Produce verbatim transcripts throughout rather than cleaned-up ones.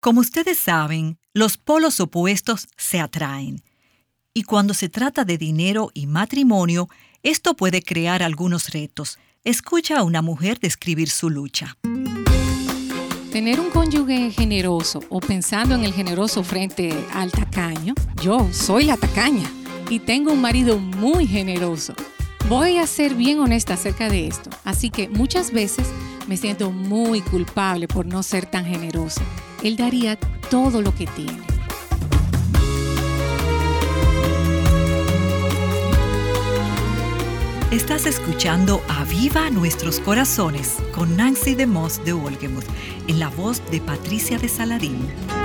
Como ustedes saben, los polos opuestos se atraen. Y cuando se trata de dinero y matrimonio, esto puede crear algunos retos. Escucha a una mujer describir su lucha. Tener un cónyuge generoso o pensando en el generoso frente al tacaño, yo soy la tacaña y tengo un marido muy generoso. Voy a ser bien honesta acerca de esto, así que muchas veces me siento muy culpable por no ser tan generoso. Él daría todo lo que tiene. Estás escuchando Aviva Nuestros Corazones con Nancy DeMoss de Wolgemuth, en la voz de Patricia de Saladín.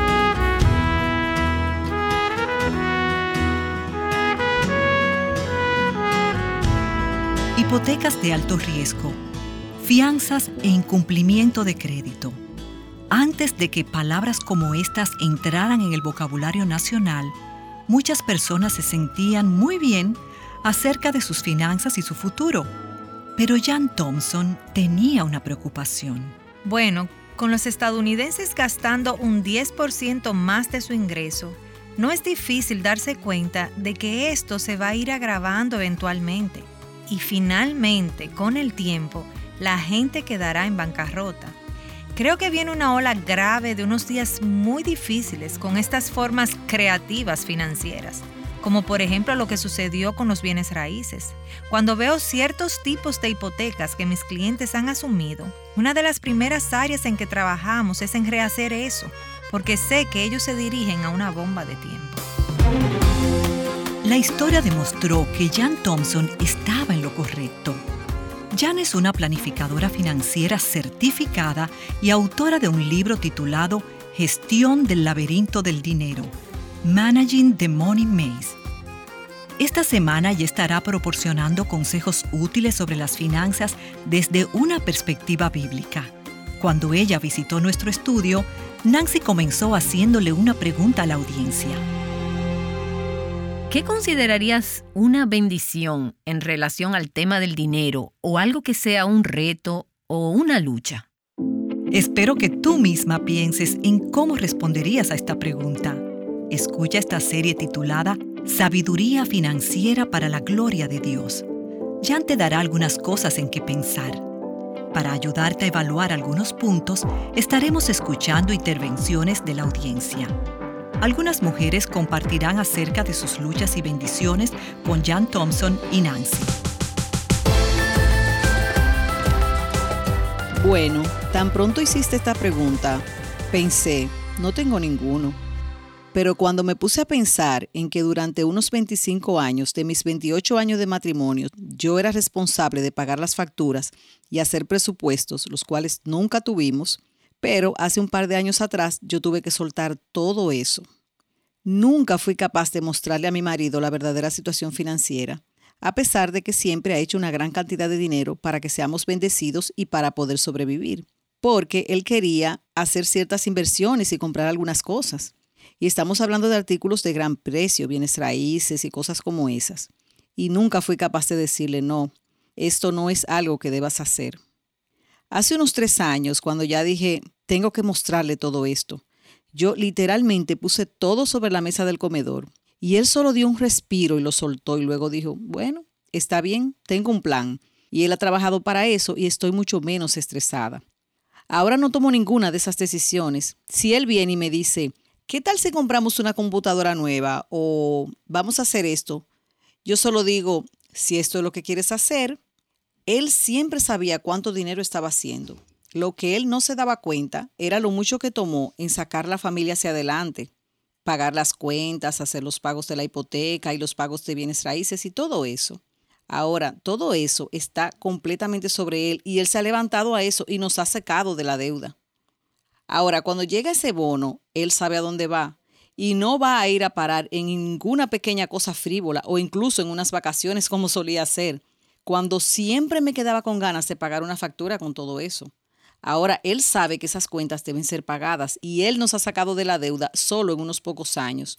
Hipotecas de alto riesgo, fianzas e incumplimiento de crédito. Antes de que palabras como estas entraran en el vocabulario nacional, muchas personas se sentían muy bien acerca de sus finanzas y su futuro. Pero Jan Thompson tenía una preocupación. Bueno, con los estadounidenses gastando un diez por ciento más de su ingreso, no es difícil darse cuenta de que esto se va a ir agravando eventualmente. Y finalmente, con el tiempo, la gente quedará en bancarrota. Creo que viene una ola grave de unos días muy difíciles con estas formas creativas financieras, como por ejemplo lo que sucedió con los bienes raíces. Cuando veo ciertos tipos de hipotecas que mis clientes han asumido, una de las primeras áreas en que trabajamos es en rehacer eso, porque sé que ellos se dirigen a una bomba de tiempo. La historia demostró que Jan Thompson estaba en lo correcto. Jan es una planificadora financiera certificada y autora de un libro titulado Gestión del laberinto del dinero, Managing the Money Maze. Esta semana ya estará proporcionando consejos útiles sobre las finanzas desde una perspectiva bíblica. Cuando ella visitó nuestro estudio, Nancy comenzó haciéndole una pregunta a la audiencia. ¿Qué considerarías una bendición en relación al tema del dinero o algo que sea un reto o una lucha? Espero que tú misma pienses en cómo responderías a esta pregunta. Escucha esta serie titulada Sabiduría Financiera para la Gloria de Dios. Jan te dará algunas cosas en que pensar. Para ayudarte a evaluar algunos puntos, estaremos escuchando intervenciones de la audiencia. Algunas mujeres compartirán acerca de sus luchas y bendiciones con Jan Thompson y Nancy. Bueno, tan pronto hiciste esta pregunta, pensé, no tengo ninguno. Pero cuando me puse a pensar en que durante unos veinticinco años de mis veintiocho años de matrimonio, yo era responsable de pagar las facturas y hacer presupuestos, los cuales nunca tuvimos, pero hace un par de años atrás yo tuve que soltar todo eso. Nunca fui capaz de mostrarle a mi marido la verdadera situación financiera, a pesar de que siempre ha hecho una gran cantidad de dinero para que seamos bendecidos y para poder sobrevivir, porque él quería hacer ciertas inversiones y comprar algunas cosas. Y estamos hablando de artículos de gran precio, bienes raíces y cosas como esas. Y nunca fui capaz de decirle, no, esto no es algo que debas hacer. Hace unos tres años, cuando ya dije, tengo que mostrarle todo esto, yo literalmente puse todo sobre la mesa del comedor y él solo dio un respiro y lo soltó y luego dijo, bueno, está bien, tengo un plan. Y él ha trabajado para eso y estoy mucho menos estresada. Ahora no tomo ninguna de esas decisiones. Si él viene y me dice, ¿qué tal si compramos una computadora nueva o vamos a hacer esto? Yo solo digo, si esto es lo que quieres hacer. Él siempre sabía cuánto dinero estaba haciendo. Lo que él no se daba cuenta era lo mucho que tomó en sacar la familia hacia adelante, pagar las cuentas, hacer los pagos de la hipoteca y los pagos de bienes raíces y todo eso. Ahora, todo eso está completamente sobre él y él se ha levantado a eso y nos ha sacado de la deuda. Ahora, cuando llega ese bono, él sabe a dónde va y no va a ir a parar en ninguna pequeña cosa frívola o incluso en unas vacaciones como solía hacer, cuando siempre me quedaba con ganas de pagar una factura con todo eso. Ahora él sabe que esas cuentas deben ser pagadas y él nos ha sacado de la deuda solo en unos pocos años.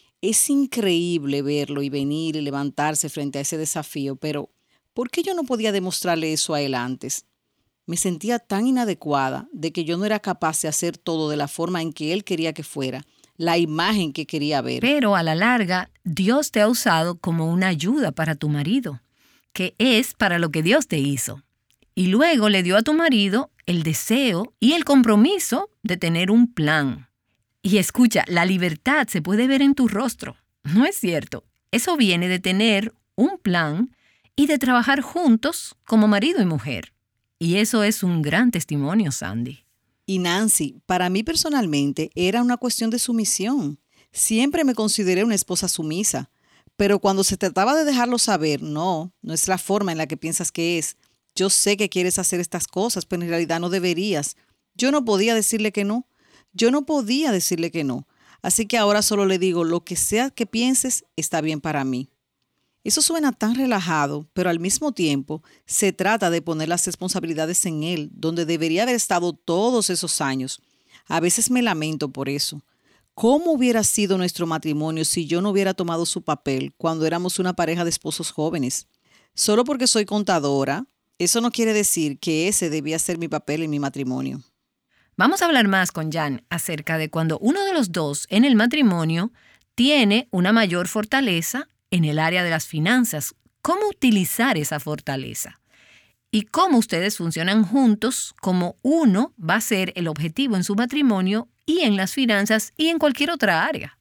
Es increíble verlo y venir y levantarse frente a ese desafío, pero ¿por qué yo no podía demostrarle eso a él antes? Me sentía tan inadecuada de que yo no era capaz de hacer todo de la forma en que él quería que fuera, la imagen que quería ver. Pero a la larga, Dios te ha usado como una ayuda para tu marido, que es para lo que Dios te hizo. Y luego le dio a tu marido el deseo y el compromiso de tener un plan. Y escucha, la libertad se puede ver en tu rostro. ¿No es cierto? Eso viene de tener un plan y de trabajar juntos como marido y mujer. Y eso es un gran testimonio, Sandy. Y Nancy, para mí personalmente era una cuestión de sumisión. Siempre me consideré una esposa sumisa, pero cuando se trataba de dejarlo saber, no, no es la forma en la que piensas que es. Yo sé que quieres hacer estas cosas, pero en realidad no deberías. Yo no podía decirle que no. Yo no podía decirle que no. Así que ahora solo le digo, lo que sea que pienses está bien para mí. Eso suena tan relajado, pero al mismo tiempo se trata de poner las responsabilidades en él, donde debería haber estado todos esos años. A veces me lamento por eso. ¿Cómo hubiera sido nuestro matrimonio si yo no hubiera tomado su papel cuando éramos una pareja de esposos jóvenes? Solo porque soy contadora, eso no quiere decir que ese debía ser mi papel en mi matrimonio. Vamos a hablar más con Jan acerca de cuando uno de los dos en el matrimonio tiene una mayor fortaleza en el área de las finanzas, cómo utilizar esa fortaleza y cómo ustedes funcionan juntos, como uno va a ser el objetivo en su matrimonio y en las finanzas y en cualquier otra área.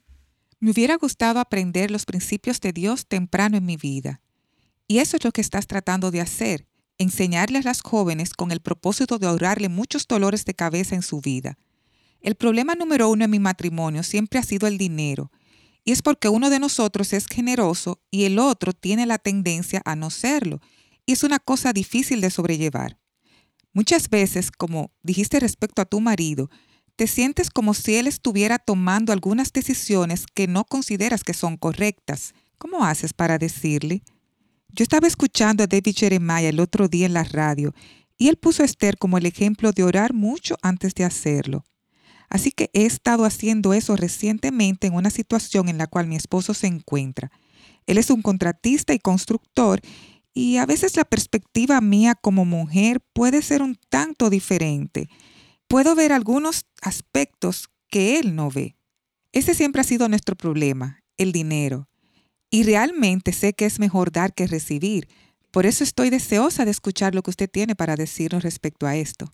Me hubiera gustado aprender los principios de Dios temprano en mi vida. Y eso es lo que estás tratando de hacer, enseñarle a las jóvenes con el propósito de ahorrarle muchos dolores de cabeza en su vida. El problema número uno en mi matrimonio siempre ha sido el dinero. Y es porque uno de nosotros es generoso y el otro tiene la tendencia a no serlo. Y es una cosa difícil de sobrellevar. Muchas veces, como dijiste respecto a tu marido, te sientes como si él estuviera tomando algunas decisiones que no consideras que son correctas. ¿Cómo haces para decirle? Yo estaba escuchando a David Jeremiah el otro día en la radio y él puso a Esther como el ejemplo de orar mucho antes de hacerlo. Así que he estado haciendo eso recientemente en una situación en la cual mi esposo se encuentra. Él es un contratista y constructor y a veces la perspectiva mía como mujer puede ser un tanto diferente. Puedo ver algunos aspectos que él no ve. Ese siempre ha sido nuestro problema, el dinero. Y realmente sé que es mejor dar que recibir. Por eso estoy deseosa de escuchar lo que usted tiene para decirnos respecto a esto.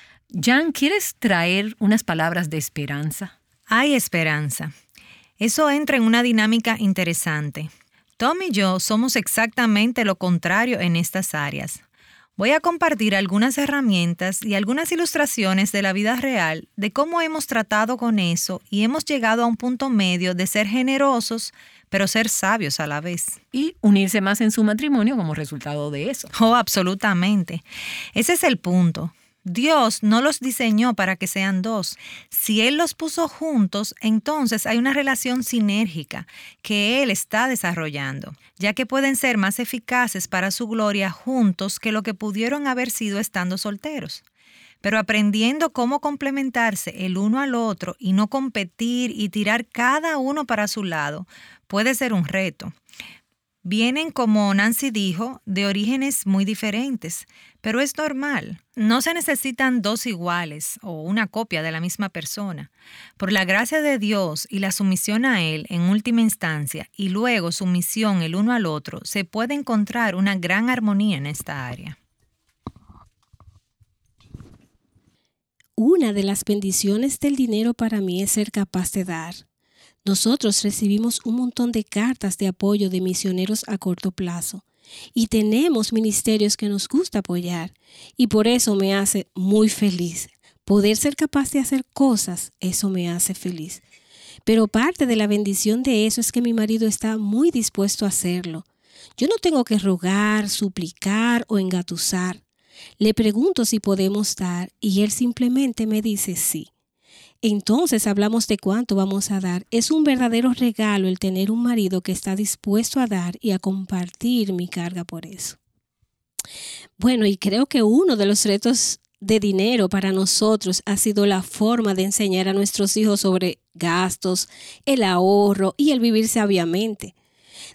Jan, ¿quieres traer unas palabras de esperanza? Hay esperanza. Eso entra en una dinámica interesante. Tom y yo somos exactamente lo contrario en estas áreas. Voy a compartir algunas herramientas y algunas ilustraciones de la vida real de cómo hemos tratado con eso y hemos llegado a un punto medio de ser generosos, pero ser sabios a la vez. Y unirse más en su matrimonio como resultado de eso. Oh, absolutamente. Ese es el punto. Dios no los diseñó para que sean dos. Si Él los puso juntos, entonces hay una relación sinérgica que Él está desarrollando, ya que pueden ser más eficaces para su gloria juntos que lo que pudieron haber sido estando solteros. Pero aprendiendo cómo complementarse el uno al otro y no competir y tirar cada uno para su lado, puede ser un reto. Vienen, como Nancy dijo, de orígenes muy diferentes, pero es normal. No se necesitan dos iguales o una copia de la misma persona. Por la gracia de Dios y la sumisión a Él en última instancia y luego sumisión el uno al otro, se puede encontrar una gran armonía en esta área. Una de las bendiciones del dinero para mí es ser capaz de dar. Nosotros recibimos un montón de cartas de apoyo de misioneros a corto plazo y tenemos ministerios que nos gusta apoyar y por eso me hace muy feliz. Poder ser capaz de hacer cosas, eso me hace feliz. Pero parte de la bendición de eso es que mi marido está muy dispuesto a hacerlo. Yo no tengo que rogar, suplicar o engatusar. Le pregunto si podemos dar y él simplemente me dice sí. Entonces hablamos de cuánto vamos a dar. Es un verdadero regalo el tener un marido que está dispuesto a dar y a compartir mi carga por eso. Bueno, y creo que uno de los retos de dinero para nosotros ha sido la forma de enseñar a nuestros hijos sobre gastos, el ahorro y el vivir sabiamente.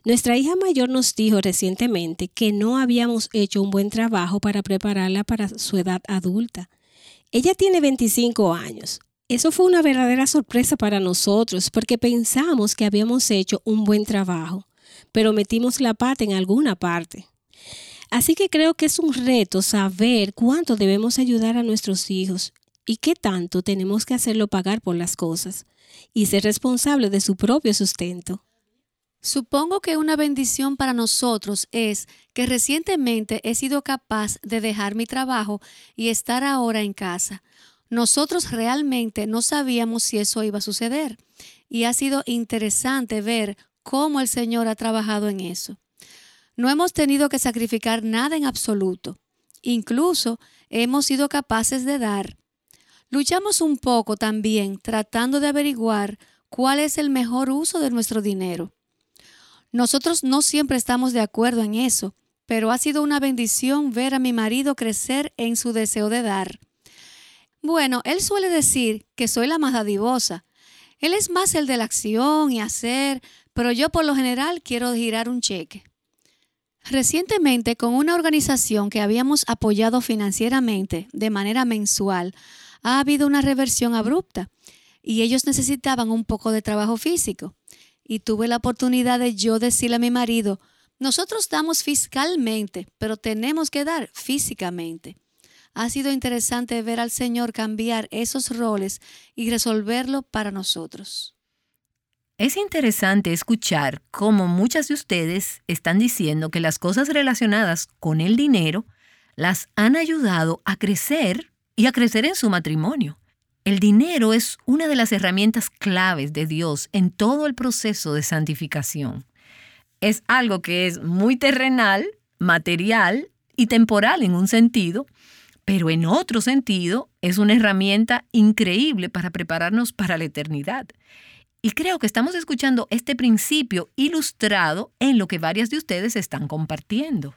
Nuestra hija mayor nos dijo recientemente que no habíamos hecho un buen trabajo para prepararla para su edad adulta. Ella tiene veinticinco años. Eso fue una verdadera sorpresa para nosotros porque pensamos que habíamos hecho un buen trabajo, pero metimos la pata en alguna parte. Así que creo que es un reto saber cuánto debemos ayudar a nuestros hijos y qué tanto tenemos que hacerlo pagar por las cosas y ser responsable de su propio sustento. Supongo que una bendición para nosotros es que recientemente he sido capaz de dejar mi trabajo y estar ahora en casa. Nosotros realmente no sabíamos si eso iba a suceder y ha sido interesante ver cómo el Señor ha trabajado en eso. No hemos tenido que sacrificar nada en absoluto. Incluso hemos sido capaces de dar. Luchamos un poco también tratando de averiguar cuál es el mejor uso de nuestro dinero. Nosotros no siempre estamos de acuerdo en eso, pero ha sido una bendición ver a mi marido crecer en su deseo de dar. Bueno, él suele decir que soy la más dadivosa. Él es más el de la acción y hacer, pero yo por lo general quiero girar un cheque. Recientemente, con una organización que habíamos apoyado financieramente de manera mensual, ha habido una reversión abrupta y ellos necesitaban un poco de trabajo físico. Y tuve la oportunidad de yo decirle a mi marido, nosotros damos fiscalmente, pero tenemos que dar físicamente. Ha sido interesante ver al Señor cambiar esos roles y resolverlo para nosotros. Es interesante escuchar cómo muchas de ustedes están diciendo que las cosas relacionadas con el dinero las han ayudado a crecer y a crecer en su matrimonio. El dinero es una de las herramientas claves de Dios en todo el proceso de santificación. Es algo que es muy terrenal, material y temporal en un sentido, pero en otro sentido es una herramienta increíble para prepararnos para la eternidad. Y creo que estamos escuchando este principio ilustrado en lo que varias de ustedes están compartiendo.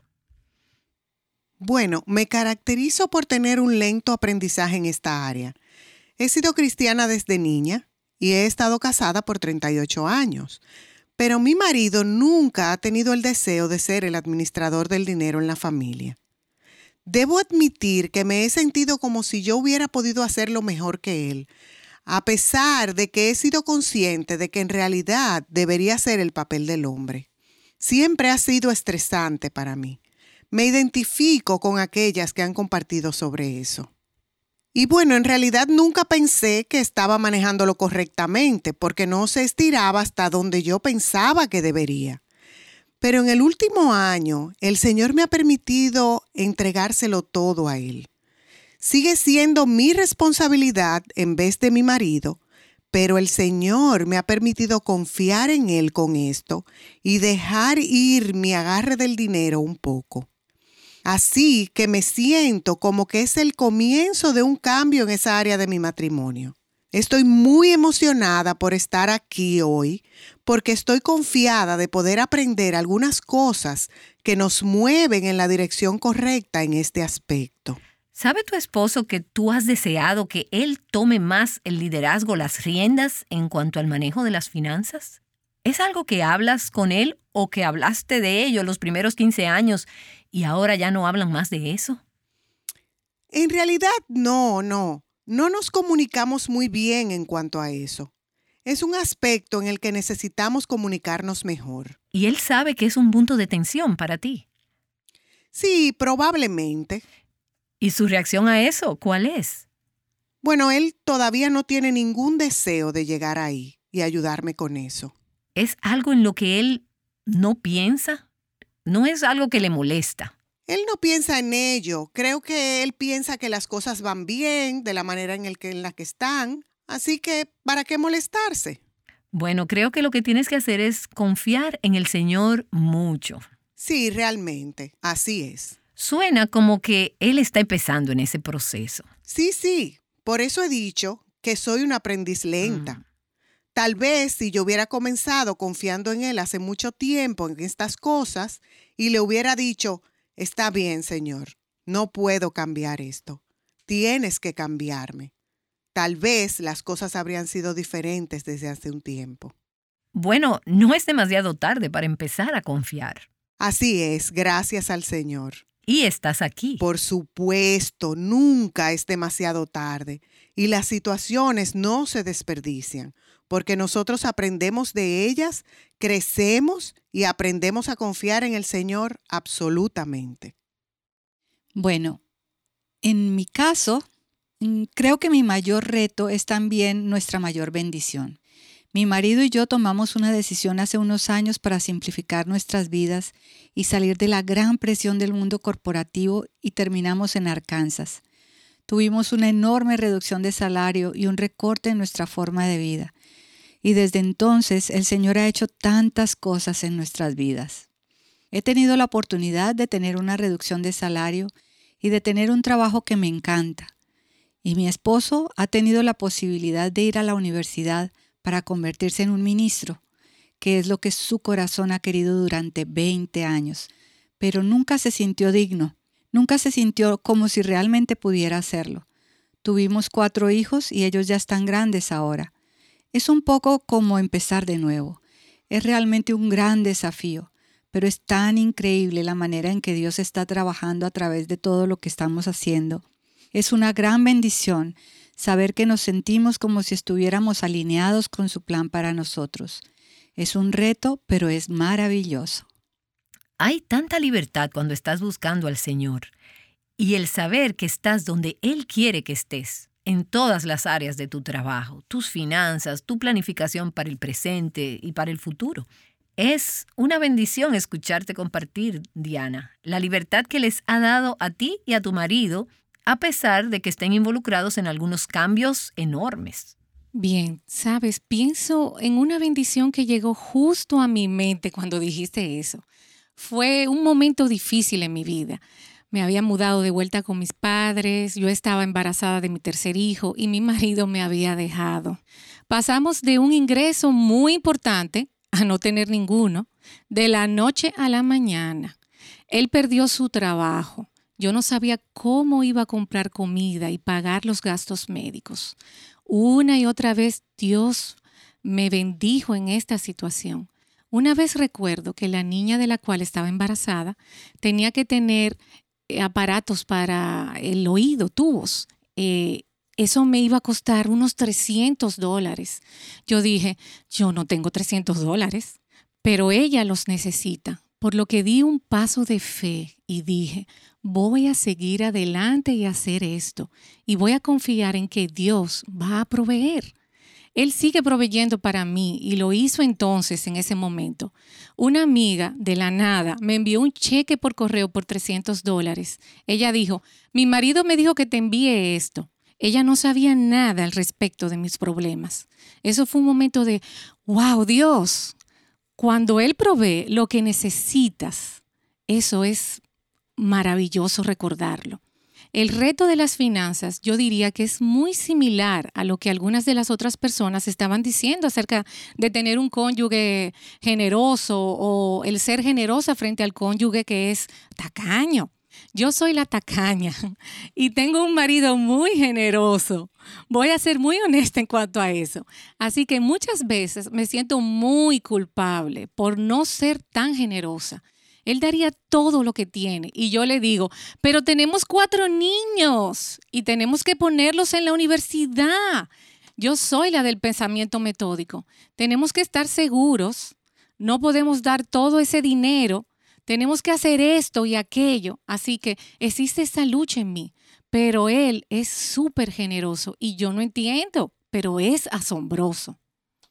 Bueno, me caracterizo por tener un lento aprendizaje en esta área. He sido cristiana desde niña y he estado casada por treinta y ocho años, pero mi marido nunca ha tenido el deseo de ser el administrador del dinero en la familia. Debo admitir que me he sentido como si yo hubiera podido hacerlo mejor que él, a pesar de que he sido consciente de que en realidad debería ser el papel del hombre. Siempre ha sido estresante para mí. Me identifico con aquellas que han compartido sobre eso. Y bueno, en realidad nunca pensé que estaba manejándolo correctamente porque no se estiraba hasta donde yo pensaba que debería. Pero en el último año, el Señor me ha permitido entregárselo todo a Él. Sigue siendo mi responsabilidad en vez de mi marido, pero el Señor me ha permitido confiar en Él con esto y dejar ir mi agarre del dinero un poco. Así que me siento como que es el comienzo de un cambio en esa área de mi matrimonio. Estoy muy emocionada por estar aquí hoy porque estoy confiada de poder aprender algunas cosas que nos mueven en la dirección correcta en este aspecto. ¿Sabe tu esposo que tú has deseado que él tome más el liderazgo, las riendas en cuanto al manejo de las finanzas? ¿Es algo que hablas con él o que hablaste de ello los primeros quince años y ahora ya no hablan más de eso? En realidad, no, no. No nos comunicamos muy bien en cuanto a eso. Es un aspecto en el que necesitamos comunicarnos mejor. ¿Y él sabe que es un punto de tensión para ti? Sí, probablemente. ¿Y su reacción a eso cuál es? Bueno, él todavía no tiene ningún deseo de llegar ahí y ayudarme con eso. ¿Es algo en lo que él no piensa? ¿No es algo que le molesta? Él no piensa en ello. Creo que él piensa que las cosas van bien de la manera en, el que, en la que están. Así que, ¿para qué molestarse? Bueno, creo que lo que tienes que hacer es confiar en el Señor mucho. Sí, realmente. Así es. Suena como que Él está empezando en ese proceso. Sí, sí. Por eso he dicho que soy una aprendiz lenta. Mm. Tal vez si yo hubiera comenzado confiando en Él hace mucho tiempo en estas cosas y le hubiera dicho, está bien, Señor, no puedo cambiar esto. Tienes que cambiarme. Tal vez las cosas habrían sido diferentes desde hace un tiempo. Bueno, no es demasiado tarde para empezar a confiar. Así es, gracias al Señor. Y estás aquí. Por supuesto, nunca es demasiado tarde. Y las situaciones no se desperdician, porque nosotros aprendemos de ellas, crecemos y aprendemos a confiar en el Señor absolutamente. Bueno, en mi caso, creo que mi mayor reto es también nuestra mayor bendición. Mi marido y yo tomamos una decisión hace unos años para simplificar nuestras vidas y salir de la gran presión del mundo corporativo y terminamos en Arkansas. Tuvimos una enorme reducción de salario y un recorte en nuestra forma de vida. Y desde entonces el Señor ha hecho tantas cosas en nuestras vidas. He tenido la oportunidad de tener una reducción de salario y de tener un trabajo que me encanta. Y mi esposo ha tenido la posibilidad de ir a la universidad para convertirse en un ministro, que es lo que su corazón ha querido durante veinte años, pero nunca se sintió digno, nunca se sintió como si realmente pudiera hacerlo. Tuvimos cuatro hijos y ellos ya están grandes ahora. Es un poco como empezar de nuevo. Es realmente un gran desafío, pero es tan increíble la manera en que Dios está trabajando a través de todo lo que estamos haciendo. Es una gran bendición saber que nos sentimos como si estuviéramos alineados con su plan para nosotros. Es un reto, pero es maravilloso. Hay tanta libertad cuando estás buscando al Señor y el saber que estás donde Él quiere que estés, en todas las áreas de tu trabajo, tus finanzas, tu planificación para el presente y para el futuro. Es una bendición escucharte compartir, Diana, la libertad que les ha dado a ti y a tu marido, a pesar de que estén involucrados en algunos cambios enormes. Bien, sabes, pienso en una bendición que llegó justo a mi mente cuando dijiste eso. Fue un momento difícil en mi vida. Me había mudado de vuelta con mis padres, yo estaba embarazada de mi tercer hijo y mi marido me había dejado. Pasamos de un ingreso muy importante a no tener ninguno, de la noche a la mañana. Él perdió su trabajo. Yo no sabía cómo iba a comprar comida y pagar los gastos médicos. Una y otra vez Dios me bendijo en esta situación. Una vez recuerdo que la niña de la cual estaba embarazada tenía que tener aparatos para el oído, tubos. Eh, eso me iba a costar unos trescientos dólares. Yo dije, yo no tengo trescientos dólares, pero ella los necesita. Por lo que di un paso de fe y dije, voy a seguir adelante y hacer esto. Y voy a confiar en que Dios va a proveer. Él sigue proveyendo para mí y lo hizo entonces en ese momento. Una amiga de la nada me envió un cheque por correo por trescientos dólares. Ella dijo, mi marido me dijo que te envíe esto. Ella no sabía nada al respecto de mis problemas. Eso fue un momento de, wow, Dios. Cuando Él provee lo que necesitas, eso es maravilloso recordarlo. El reto de las finanzas, yo diría que es muy similar a lo que algunas de las otras personas estaban diciendo acerca de tener un cónyuge generoso o el ser generosa frente al cónyuge que es tacaño. Yo soy la tacaña y tengo un marido muy generoso. Voy a ser muy honesta en cuanto a eso. Así que muchas veces me siento muy culpable por no ser tan generosa. Él daría todo lo que tiene y yo le digo, pero tenemos cuatro niños y tenemos que ponerlos en la universidad. Yo soy la del pensamiento metódico. Tenemos que estar seguros. No podemos dar todo ese dinero. Tenemos que hacer esto y aquello. Así que existe esa lucha en mí. Pero él es súper generoso y yo no entiendo, pero es asombroso.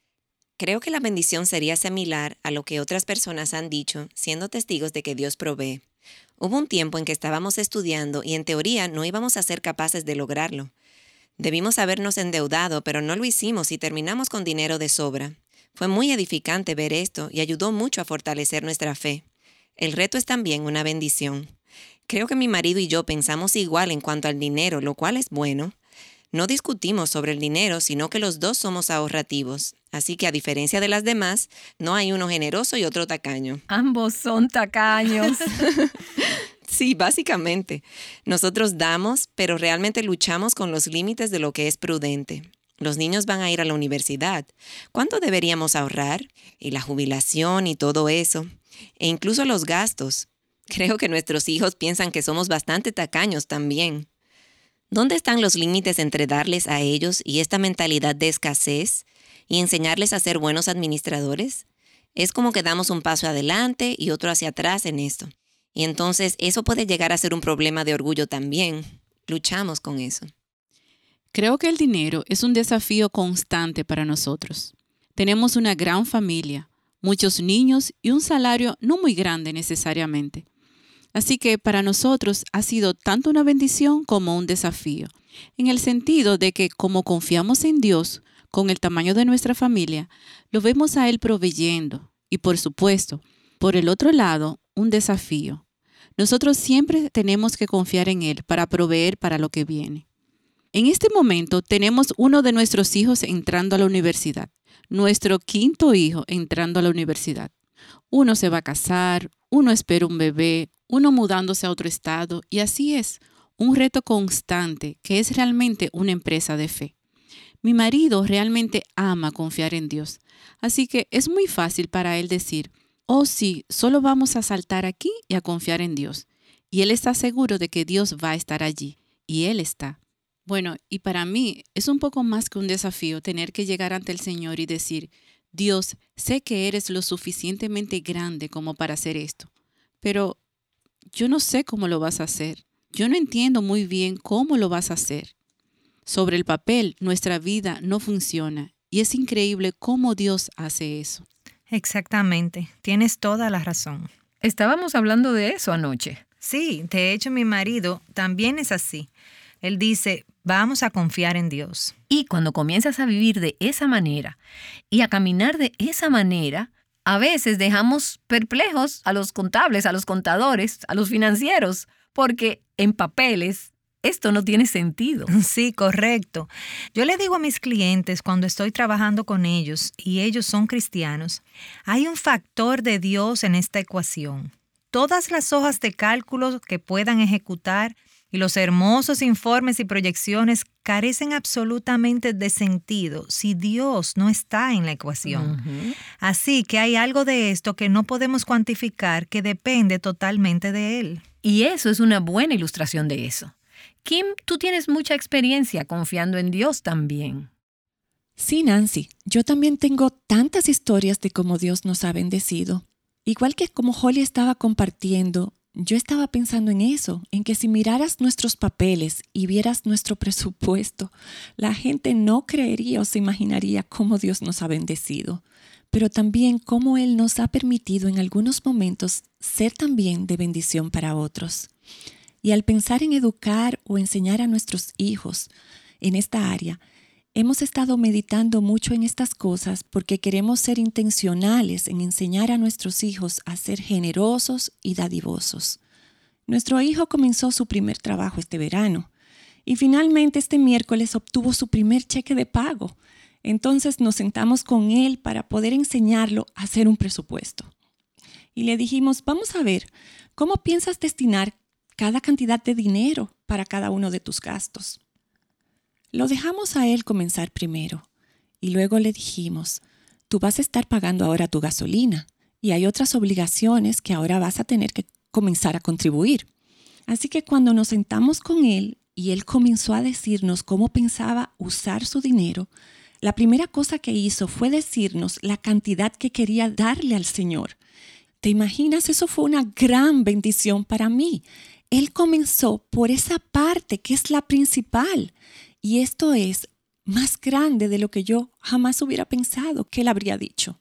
Creo que la bendición sería similar a lo que otras personas han dicho, siendo testigos de que Dios provee. Hubo un tiempo en que estábamos estudiando y en teoría no íbamos a ser capaces de lograrlo. Debimos habernos endeudado, pero no lo hicimos y terminamos con dinero de sobra. Fue muy edificante ver esto y ayudó mucho a fortalecer nuestra fe. El reto es también una bendición. Creo que mi marido y yo pensamos igual en cuanto al dinero, lo cual es bueno. No discutimos sobre el dinero, sino que los dos somos ahorrativos. Así que a diferencia de las demás, no hay uno generoso y otro tacaño. Ambos son tacaños. Sí, básicamente. Nosotros damos, pero realmente luchamos con los límites de lo que es prudente. Los niños van a ir a la universidad. ¿Cuánto deberíamos ahorrar? Y la jubilación y todo eso. E incluso los gastos. Creo que nuestros hijos piensan que somos bastante tacaños también. ¿Dónde están los límites entre darles a ellos y esta mentalidad de escasez y enseñarles a ser buenos administradores? Es como que damos un paso adelante y otro hacia atrás en esto. Y entonces eso puede llegar a ser un problema de orgullo también. Luchamos con eso. Creo que el dinero es un desafío constante para nosotros. Tenemos una gran familia, muchos niños y un salario no muy grande necesariamente. Así que para nosotros ha sido tanto una bendición como un desafío, en el sentido de que como confiamos en Dios, con el tamaño de nuestra familia, lo vemos a Él proveyendo y, por supuesto, por el otro lado, un desafío. Nosotros siempre tenemos que confiar en Él para proveer para lo que viene. En este momento tenemos uno de nuestros hijos entrando a la universidad, nuestro quinto hijo entrando a la universidad. Uno se va a casar, uno espera un bebé, uno mudándose a otro estado y así es, un reto constante que es realmente una empresa de fe. Mi marido realmente ama confiar en Dios, así que es muy fácil para él decir, oh sí, solo vamos a saltar aquí y a confiar en Dios. Y él está seguro de que Dios va a estar allí, y Él está. Bueno, y para mí es un poco más que un desafío tener que llegar ante el Señor y decir, Dios, sé que eres lo suficientemente grande como para hacer esto, pero yo no sé cómo lo vas a hacer. Yo no entiendo muy bien cómo lo vas a hacer. Sobre el papel, nuestra vida no funciona y es increíble cómo Dios hace eso. Exactamente, tienes toda la razón. Estábamos hablando de eso anoche. Sí, de hecho mi marido también es así. Él dice, vamos a confiar en Dios. Y cuando comienzas a vivir de esa manera y a caminar de esa manera, a veces dejamos perplejos a los contables, a los contadores, a los financieros, porque en papeles esto no tiene sentido. Sí, correcto. Yo le digo a mis clientes cuando estoy trabajando con ellos y ellos son cristianos, hay un factor de Dios en esta ecuación. Todas las hojas de cálculo que puedan ejecutar y los hermosos informes y proyecciones carecen absolutamente de sentido si Dios no está en la ecuación. Uh-huh. Así que hay algo de esto que no podemos cuantificar que depende totalmente de Él. Y eso es una buena ilustración de eso. Kim, tú tienes mucha experiencia confiando en Dios también. Sí, Nancy, yo también tengo tantas historias de cómo Dios nos ha bendecido. Igual que como Holly estaba compartiendo, yo estaba pensando en eso, en que si miraras nuestros papeles y vieras nuestro presupuesto, la gente no creería o se imaginaría cómo Dios nos ha bendecido, pero también cómo Él nos ha permitido en algunos momentos ser también de bendición para otros. Y al pensar en educar o enseñar a nuestros hijos en esta área, hemos estado meditando mucho en estas cosas porque queremos ser intencionales en enseñar a nuestros hijos a ser generosos y dadivosos. Nuestro hijo comenzó su primer trabajo este verano y finalmente este miércoles obtuvo su primer cheque de pago. Entonces nos sentamos con él para poder enseñarlo a hacer un presupuesto. Y le dijimos, vamos a ver, ¿cómo piensas destinar cada cantidad de dinero para cada uno de tus gastos? Lo dejamos a él comenzar primero y luego le dijimos, tú vas a estar pagando ahora tu gasolina y hay otras obligaciones que ahora vas a tener que comenzar a contribuir. Así que cuando nos sentamos con él y él comenzó a decirnos cómo pensaba usar su dinero, la primera cosa que hizo fue decirnos la cantidad que quería darle al Señor. ¿Te imaginas? Eso fue una gran bendición para mí. Él comenzó por esa parte que es la principal. Y esto es más grande de lo que yo jamás hubiera pensado que él habría dicho.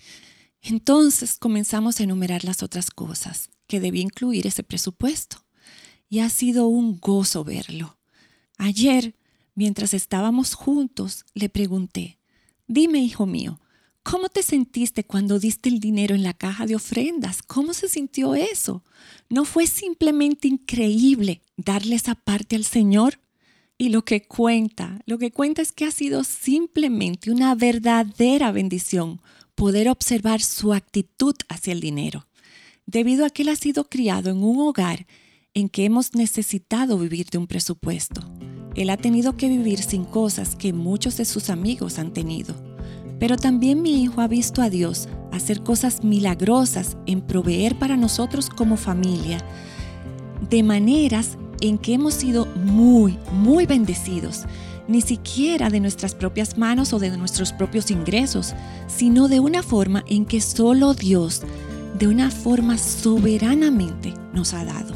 Entonces comenzamos a enumerar las otras cosas que debía incluir ese presupuesto. Y ha sido un gozo verlo. Ayer, mientras estábamos juntos, le pregunté, dime, hijo mío, ¿cómo te sentiste cuando diste el dinero en la caja de ofrendas? ¿Cómo se sintió eso? ¿No fue simplemente increíble darle esa parte al Señor? Y lo que cuenta, lo que cuenta es que ha sido simplemente una verdadera bendición poder observar su actitud hacia el dinero, debido a que él ha sido criado en un hogar en que hemos necesitado vivir de un presupuesto. él ha tenido que vivir sin cosas que muchos de sus amigos han tenido. Pero también mi hijo ha visto a Dios hacer cosas milagrosas en proveer para nosotros como familia, de maneras en que hemos sido muy, muy bendecidos, ni siquiera de nuestras propias manos o de nuestros propios ingresos, sino de una forma en que solo Dios, de una forma soberanamente, nos ha dado.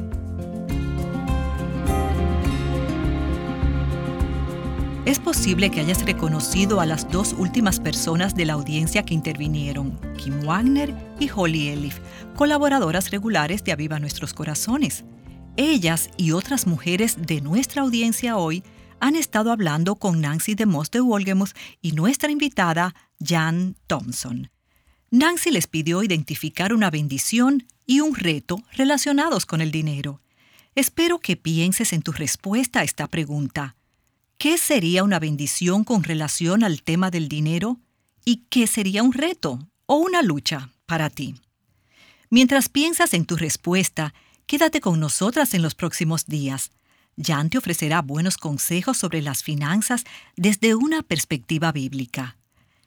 Es posible que hayas reconocido a las dos últimas personas de la audiencia que intervinieron, Kim Wagner y Holly Elif, colaboradoras regulares de Aviva Nuestros Corazones. Ellas y otras mujeres de nuestra audiencia hoy han estado hablando con Nancy DeMoss de Wolgemuth y nuestra invitada, Jan Thompson. Nancy les pidió identificar una bendición y un reto relacionados con el dinero. Espero que pienses en tu respuesta a esta pregunta. ¿Qué sería una bendición con relación al tema del dinero? ¿Y qué sería un reto o una lucha para ti? Mientras piensas en tu respuesta, quédate con nosotras en los próximos días. Jan te ofrecerá buenos consejos sobre las finanzas desde una perspectiva bíblica.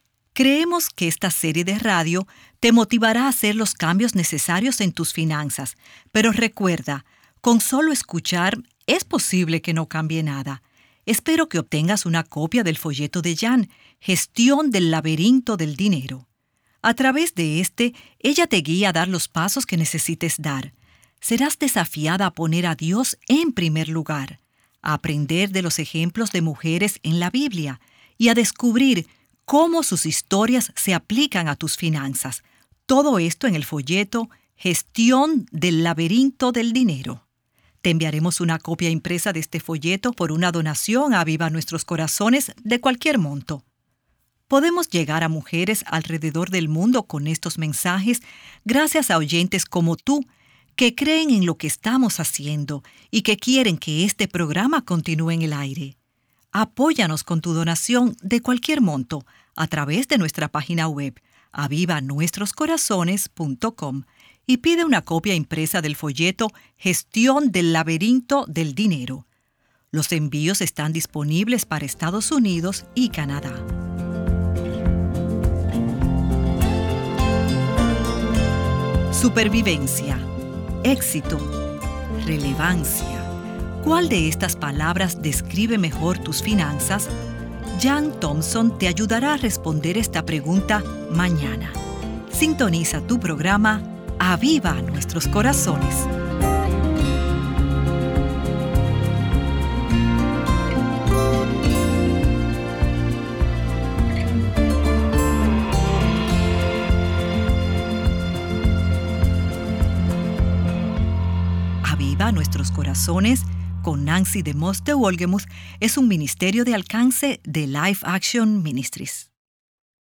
Creemos que esta serie de radio te motivará a hacer los cambios necesarios en tus finanzas, pero recuerda, con solo escuchar es posible que no cambie nada. Espero que obtengas una copia del folleto de Jan, Gestión del laberinto del dinero. A través de este, ella te guía a dar los pasos que necesites dar. Serás desafiada a poner a Dios en primer lugar, a aprender de los ejemplos de mujeres en la Biblia y a descubrir cómo sus historias se aplican a tus finanzas. Todo esto en el folleto Gestión del laberinto del dinero. Te enviaremos una copia impresa de este folleto por una donación a Aviva Nuestros Corazones de cualquier monto. Podemos llegar a mujeres alrededor del mundo con estos mensajes gracias a oyentes como tú, que creen en lo que estamos haciendo y que quieren que este programa continúe en el aire. Apóyanos con tu donación de cualquier monto a través de nuestra página web aviva nuestros corazones punto com y pide una copia impresa del folleto Gestión del laberinto del dinero. Los envíos están disponibles para Estados Unidos y Canadá. Supervivencia, éxito, relevancia. ¿Cuál de estas palabras describe mejor tus finanzas? Jan Thompson te ayudará a responder esta pregunta mañana. Sintoniza tu programa Aviva Nuestros Corazones. Aviva Nuestros Corazones con Nancy DeMoss de Wolgemuth es un ministerio de alcance de Life Action Ministries.